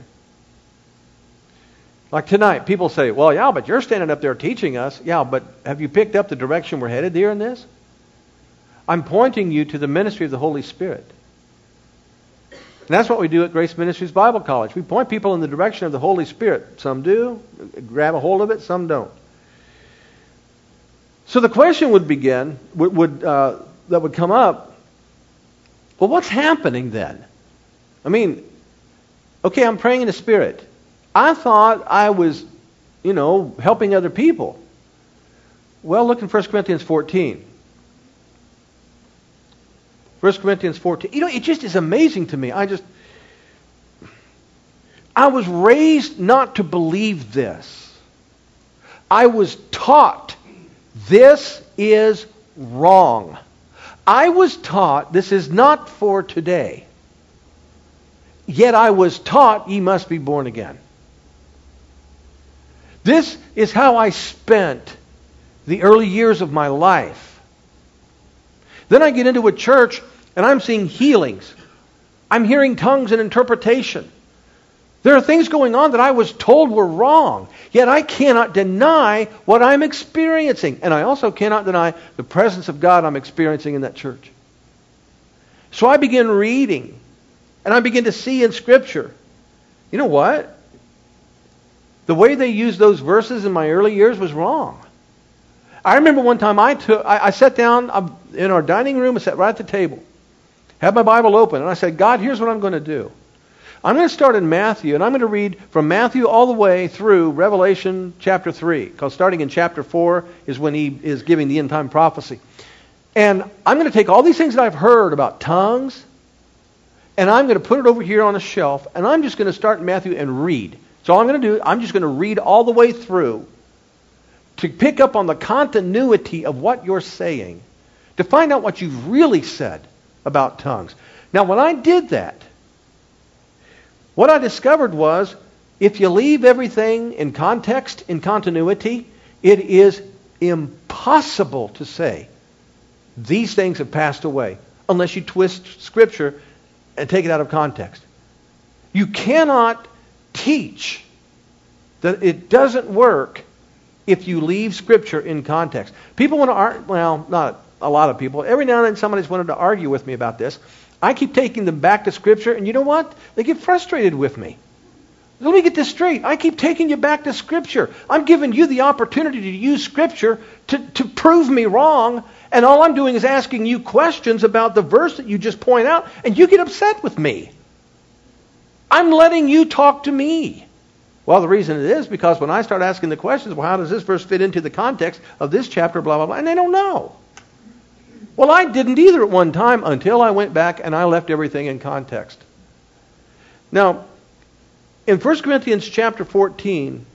Like tonight, people say, well, yeah, but you're standing up there teaching us. Yeah, but have you picked up the direction we're headed here in this? I'm pointing you to the ministry of the Holy Spirit. And that's what we do at Grace Ministries Bible College. We point people in the direction of the Holy Spirit. Some do, grab a hold of it, some don't. So the question would begin, would, would uh, that would come up, well, what's happening then? I mean, okay, I'm praying in the Spirit. I thought I was, you know, helping other people. Well, look in First Corinthians fourteen. First Corinthians fourteen. You know, it just is amazing to me. I just, I was raised not to believe this. I was taught this is wrong. I was taught this is not for today. Yet I was taught ye must be born again. This is how I spent the early years of my life. Then I get into a church and I'm seeing healings. I'm hearing tongues and interpretation. There are things going on that I was told were wrong. Yet I cannot deny what I'm experiencing. And I also cannot deny the presence of God I'm experiencing in that church. So I begin reading. And I begin to see in Scripture. You know what? The way they used those verses in my early years was wrong. I remember one time I took, I, I sat down in our dining room and sat right at the table. Had my Bible open, and I said, God, here's what I'm going to do. I'm going to start in Matthew, and I'm going to read from Matthew all the way through Revelation chapter three. Because starting in chapter four is when he is giving the end time prophecy. And I'm going to take all these things that I've heard about tongues, and I'm going to put it over here on a shelf, and I'm just going to start in Matthew and read. So all I'm going to do, I'm just going to read all the way through to pick up on the continuity of what you're saying, to find out what you've really said about tongues. Now, when I did that, what I discovered was, if you leave everything in context, in continuity, it is impossible to say these things have passed away unless you twist Scripture and take it out of context. You cannot teach that it doesn't work if you leave Scripture in context. People want to argue, well, not a lot of people. Every now and then somebody's wanted to argue with me about this. I keep taking them back to Scripture, and you know what? They get frustrated with me. Let me get this straight. I keep taking you back to Scripture. I'm giving you the opportunity to use Scripture to, to prove me wrong, and all I'm doing is asking you questions about the verse that you just point out, and you get upset with me. I'm letting you talk to me. Well, the reason it is because when I start asking the questions, well, how does this verse fit into the context of this chapter, blah, blah, blah, and they don't know. Well, I didn't either at one time until I went back and I left everything in context. Now, in First Corinthians chapter fourteen,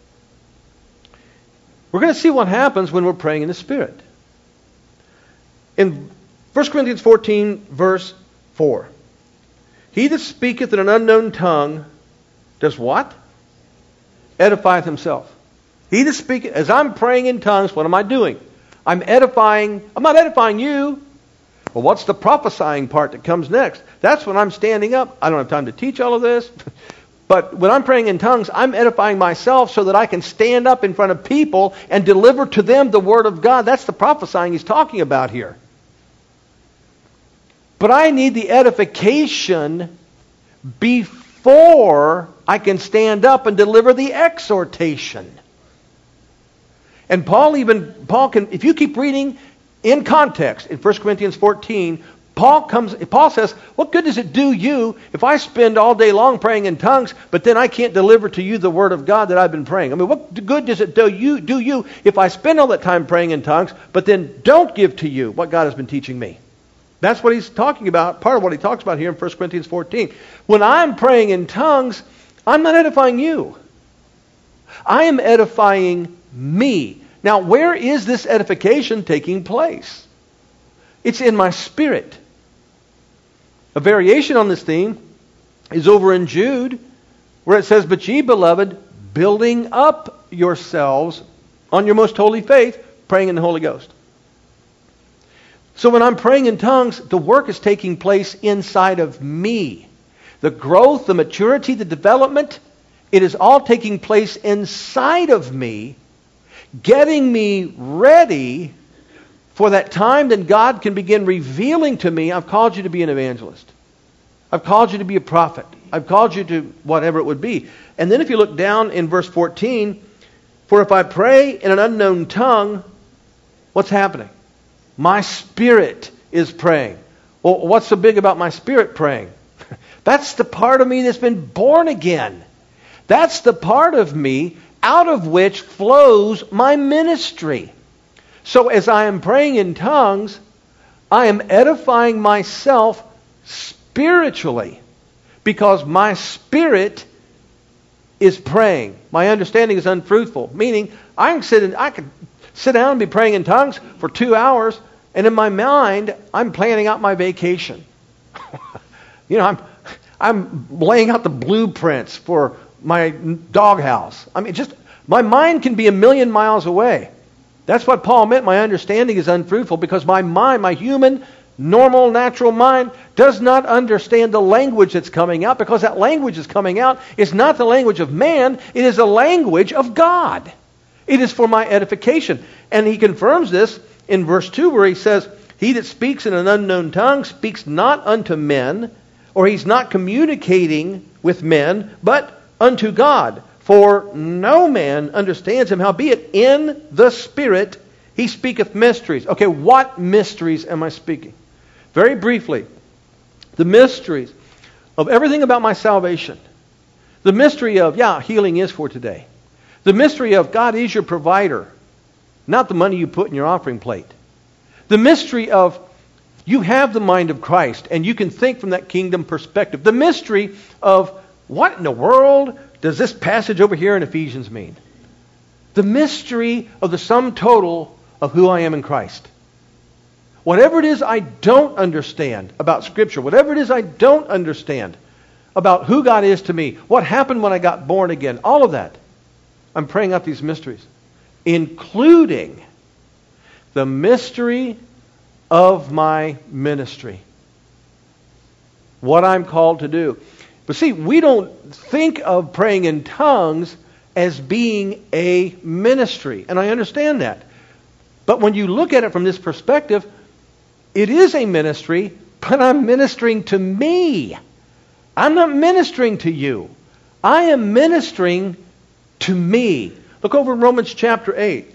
we're going to see what happens when we're praying in the Spirit. In First Corinthians fourteen, verse four, he that speaketh in an unknown tongue does what? Edifieth himself. He that speaketh, as I'm praying in tongues, what am I doing? I'm edifying, I'm not edifying you. Well, what's the prophesying part that comes next? That's when I'm standing up. I don't have time to teach all of this. But when I'm praying in tongues, I'm edifying myself so that I can stand up in front of people and deliver to them the Word of God. That's the prophesying he's talking about here. But I need the edification before I can stand up and deliver the exhortation. And Paul even, Paul can, if you keep reading in context in First Corinthians fourteen, Paul comes, Paul says, what good does it do you if I spend all day long praying in tongues, but then I can't deliver to you the Word of God that I've been praying? I mean, what good does it do you, do you if I spend all that time praying in tongues, but then don't give to you what God has been teaching me? That's what he's talking about, part of what he talks about here in First Corinthians fourteen. When I'm praying in tongues, I'm not edifying you. I am edifying me. Now, where is this edification taking place? It's in my spirit. A variation on this theme is over in Jude, where it says, "But ye, beloved, building up yourselves on your most holy faith, praying in the Holy Ghost." So when I'm praying in tongues, the work is taking place inside of me. The growth, the maturity, the development, it is all taking place inside of me, getting me ready for that time that God can begin revealing to me, I've called you to be an evangelist. I've called you to be a prophet. I've called you to whatever it would be. And then if you look down in verse fourteen, "For if I pray in an unknown tongue," what's happening? My spirit is praying. Well, what's so big about my spirit praying? That's the part of me that's been born again. That's the part of me out of which flows my ministry. So as I am praying in tongues, I am edifying myself spiritually because my spirit is praying. My understanding is unfruitful, meaning I can sit in, I can sit down and be praying in tongues for two hours, and in my mind, I'm planning out my vacation. you know, I'm I'm laying out the blueprints for my doghouse. I mean, just my mind can be a million miles away. That's what Paul meant. My understanding is unfruitful because my mind, my human, normal, natural mind, does not understand the language that's coming out, because that language that's coming out is not the language of man. It is the language of God. It is for my edification. And he confirms this in verse two where he says, "He that speaks in an unknown tongue speaks not unto men," or he's not communicating with men, "but unto God. For no man understands him, howbeit in the Spirit he speaketh mysteries." Okay, what mysteries am I speaking? Very briefly, the mysteries of everything about my salvation. The mystery of, yeah, healing is for today. The mystery of God is your provider, not the money you put in your offering plate. The mystery of you have the mind of Christ and you can think from that kingdom perspective. The mystery of what in the world does this passage over here in Ephesians mean? The mystery of the sum total of who I am in Christ. Whatever it is I don't understand about Scripture, whatever it is I don't understand about who God is to me, what happened when I got born again, all of that, I'm praying out these mysteries, including the mystery of my ministry. What I'm called to do. But see, we don't think of praying in tongues as being a ministry. And I understand that. But when you look at it from this perspective, it is a ministry, but I'm ministering to me. I'm not ministering to you. I am ministering to me. Look over in Romans chapter eight.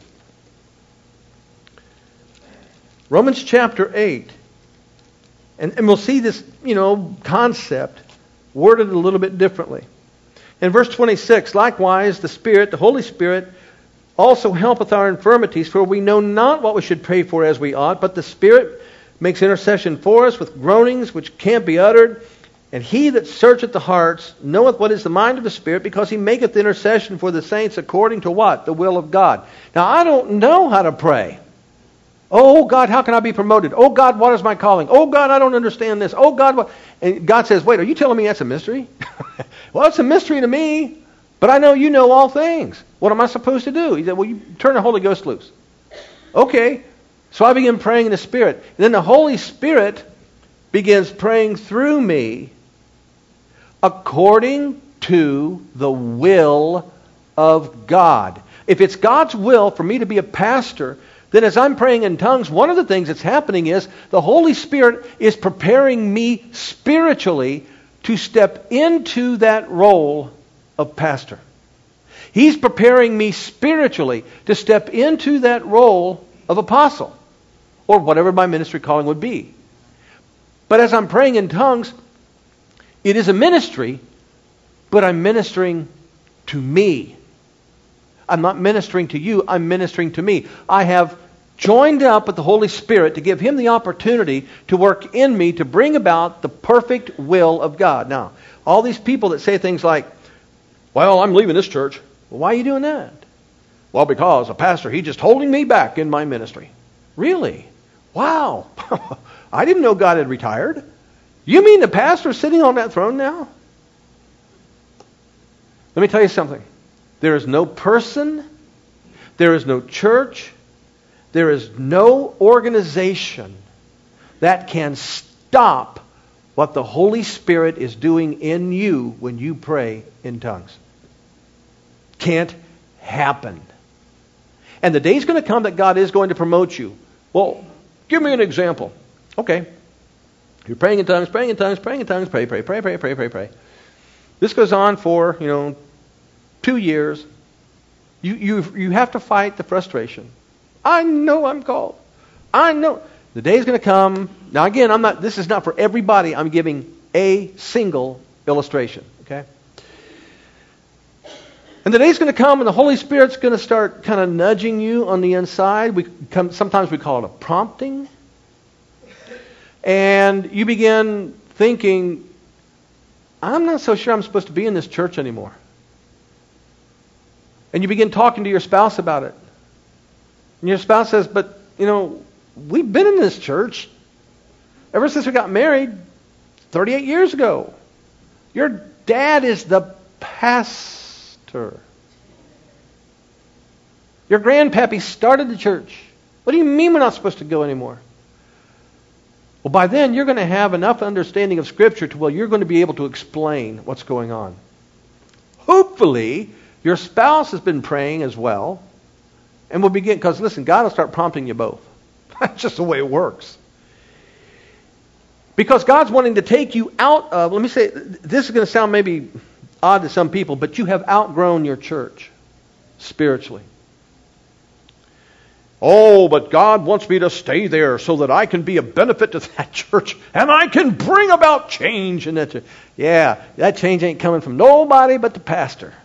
Romans chapter eight. And, and we'll see this, you know, concept worded a little bit differently. In verse twenty-six, likewise the Spirit, the Holy Spirit, also helpeth our infirmities, for we know not what we should pray for as we ought, but the Spirit makes intercession for us with groanings which can't be uttered. And he that searcheth the hearts knoweth what is the mind of the Spirit, because he maketh intercession for the saints according to what? The will of God. Now, I don't know how to pray. Oh, God, how can I be promoted? Oh, God, what is my calling? Oh, God, I don't understand this. Oh, God, what? And God says, wait, are you telling me that's a mystery? Well, it's a mystery to me, but I know you know all things. What am I supposed to do? He said, well, you turn the Holy Ghost loose. Okay. So I begin praying in the Spirit. And then the Holy Spirit begins praying through me according to the will of God. If it's God's will for me to be a pastor, then as I'm praying in tongues, one of the things that's happening is the Holy Spirit is preparing me spiritually to step into that role of pastor. He's preparing me spiritually to step into that role of apostle, or whatever my ministry calling would be. But as I'm praying in tongues, it is a ministry, but I'm ministering to me. I'm not ministering to you, I'm ministering to me. I have joined up with the Holy Spirit to give Him the opportunity to work in me to bring about the perfect will of God. Now, all these people that say things like, well, I'm leaving this church. Well, why are you doing that? Well, because a pastor, he's just holding me back in my ministry. Really? Wow. I didn't know God had retired. You mean the pastor is sitting on that throne now? Let me tell you something. There is no person, there is no church, there is no organization that can stop what the Holy Spirit is doing in you when you pray in tongues. Can't happen. And the day's going to come that God is going to promote you. Well, give me an example. Okay. You're praying in tongues, praying in tongues, praying in tongues, pray, pray, pray, pray, pray, pray, pray. This goes on for, you know, two years. You you you have to fight the frustration. I know I'm called. I know. The day's going to come. Now again, I'm not. This is not for everybody. I'm giving a single illustration. Okay. And the day's going to come, and the Holy Spirit's going to start kind of nudging you on the inside. We come, sometimes we call it a prompting. And you begin thinking, I'm not so sure I'm supposed to be in this church anymore. And you begin talking to your spouse about it. And your spouse says, but, you know, we've been in this church ever since we got married thirty-eight years ago. Your dad is the pastor. Your grandpappy started the church. What do you mean we're not supposed to go anymore? Well, by then, you're going to have enough understanding of Scripture to where you're going to be able to explain what's going on. Hopefully, your spouse has been praying as well. And we'll begin, because listen, God will start prompting you both. That's just the way it works. Because God's wanting to take you out of, let me say, this is going to sound maybe odd to some people, but you have outgrown your church spiritually. Oh, but God wants me to stay there so that I can be a benefit to that church and I can bring about change in that church. Yeah, that change ain't coming from nobody but the pastor.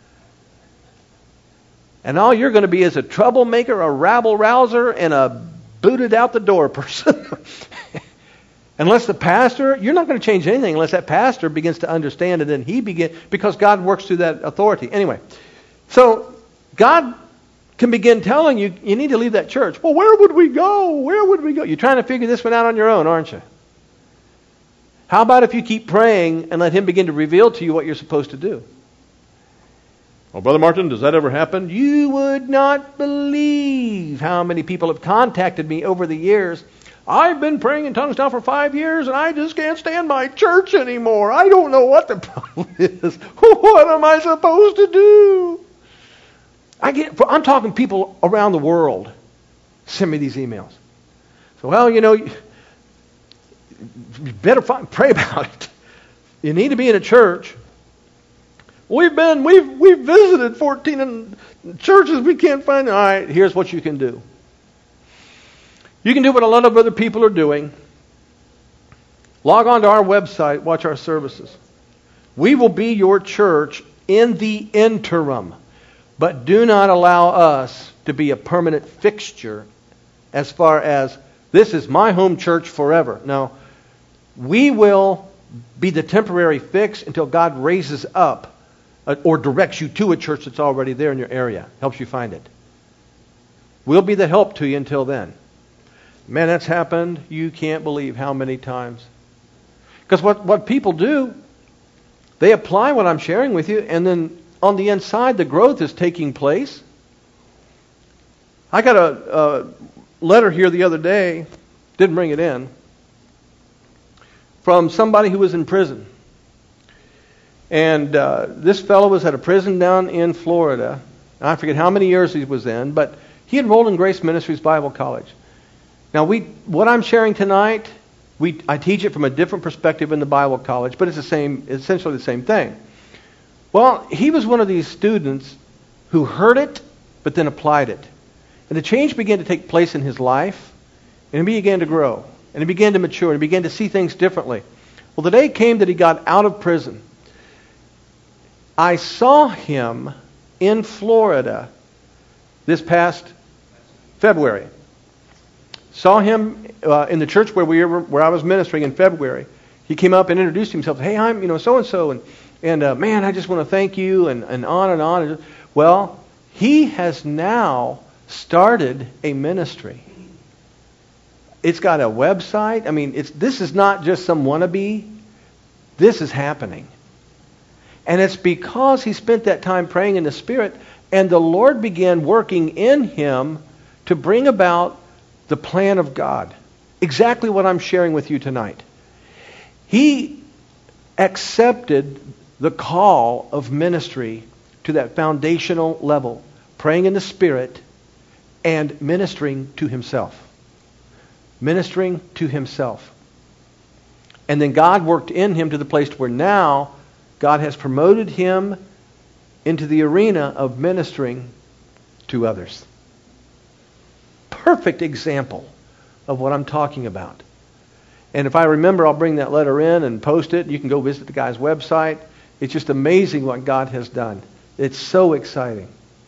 And all you're going to be is a troublemaker, a rabble-rouser, and a booted out the door person. Unless the pastor, you're not going to change anything unless that pastor begins to understand, and then he begin, because God works through that authority. Anyway, so God can begin telling you, you need to leave that church. Well, where would we go? Where would we go? You're trying to figure this one out on your own, aren't you? How about if you keep praying and let Him begin to reveal to you what you're supposed to do? Well, Brother Martin, does that ever happen? You would not believe how many people have contacted me over the years. I've been praying in tongues now for five years and I just can't stand my church anymore. I don't know what the problem is. What am I supposed to do? I get, I'm talking people around the world send me these emails. So, well, you know, you better find, pray about it. You need to be in a church. We've been, we've we've visited fourteen churches. We can't find it. All right, here's what you can do. You can do what a lot of other people are doing. Log on to our website, watch our services. We will be your church in the interim, but do not allow us to be a permanent fixture as far as this is my home church forever. No, we will be the temporary fix until God raises up or directs you to a church that's already there in your area, helps you find it. We'll be the help to you until then. Man, that's happened. You can't believe how many times. Because what, what people do, they apply what I'm sharing with you, and then on the inside, the growth is taking place. I got a, a letter here the other day, didn't bring it in, from somebody who was in prison. And uh, this fellow was at a prison down in Florida. I forget how many years he was in, but he enrolled in Grace Ministries Bible College. Now, we what I'm sharing tonight, we I teach it from a different perspective in the Bible college, but it's the same, essentially the same thing. Well, he was one of these students who heard it, but then applied it. And the change began to take place in his life, and he began to grow, and he began to mature, and he began to see things differently. Well, the day came that he got out of prison. I saw him in Florida this past February. Saw him uh, in the church where we were, where I was ministering in February. He came up and introduced himself. Hey, I'm you know so and so, and and uh, man, I just want to thank you, and, and on and on. Well, he has now started a ministry. It's got a website. I mean, it's this is not just some wannabe. This is happening, and it's because he spent that time praying in the Spirit, and the Lord began working in him to bring about the plan of God. Exactly what I'm sharing with you tonight. He accepted the call of ministry to that foundational level, praying in the Spirit and ministering to himself. Ministering to himself. And then God worked in him to the place where now God has promoted him into the arena of ministering to others. Perfect example of what I'm talking about. And if I remember, I'll bring that letter in and post it. You can go visit the guy's website. It's just amazing what God has done. It's so exciting.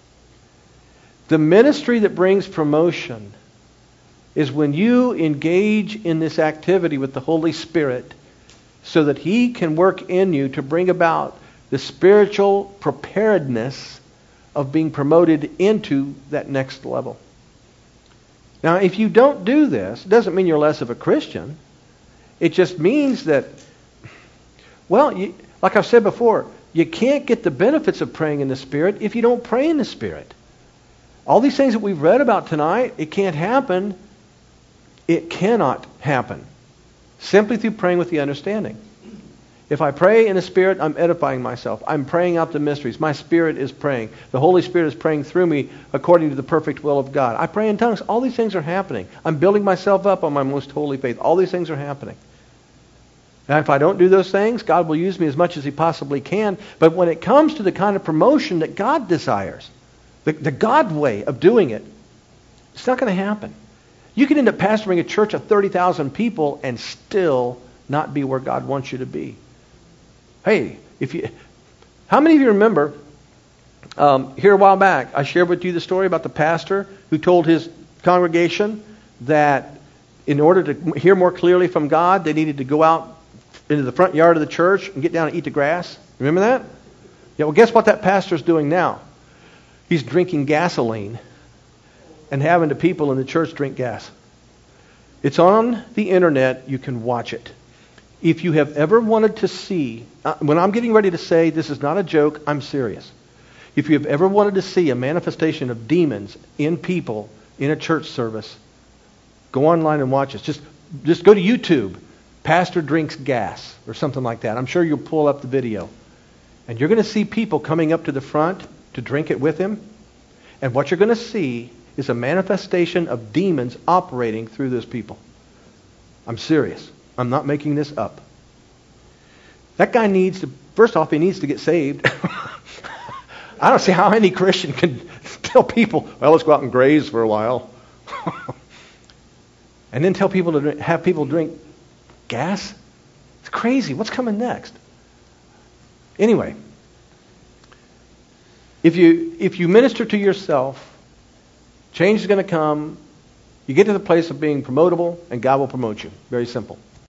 The ministry that brings promotion is when you engage in this activity with the Holy Spirit so that He can work in you to bring about the spiritual preparedness of being promoted into that next level. Now, if you don't do this, it doesn't mean you're less of a Christian. It just means that, well, you, like I've said before, you can't get the benefits of praying in the Spirit if you don't pray in the Spirit. All these things that we've read about tonight, it can't happen. It cannot happen simply through praying with the understanding. If I pray in the Spirit, I'm edifying myself. I'm praying out the mysteries. My spirit is praying. The Holy Spirit is praying through me according to the perfect will of God. I pray in tongues. All these things are happening. I'm building myself up on my most holy faith. All these things are happening. And if I don't do those things, God will use me as much as He possibly can. But when it comes to the kind of promotion that God desires, the, the God way of doing it, it's not going to happen. You can end up pastoring a church of thirty thousand people and still not be where God wants you to be. Hey, if you, how many of you remember, um, here a while back, I shared with you the story about the pastor who told his congregation that in order to hear more clearly from God, they needed to go out into the front yard of the church and get down and eat the grass. Remember that? Yeah, well, guess what that pastor's doing now? He's drinking gasoline and having the people in the church drink gas. It's on the internet. You can watch it. If you have ever wanted to see, uh, when I'm getting ready to say this is not a joke, I'm serious. If you have ever wanted to see a manifestation of demons in people in a church service, go online and watch it. Just, just go to YouTube. Pastor drinks gas or something like that. I'm sure you'll pull up the video. And you're going to see people coming up to the front to drink it with him. And what you're going to see is a manifestation of demons operating through those people. I'm serious. I'm not making this up. That guy needs to, first off, he needs to get saved. I don't see how any Christian can tell people, well, let's go out and graze for a while. And then tell people to drink, have people drink gas? It's crazy. What's coming next? Anyway, if you if you minister to yourself, change is going to come. You get to the place of being promotable, and God will promote you. Very simple.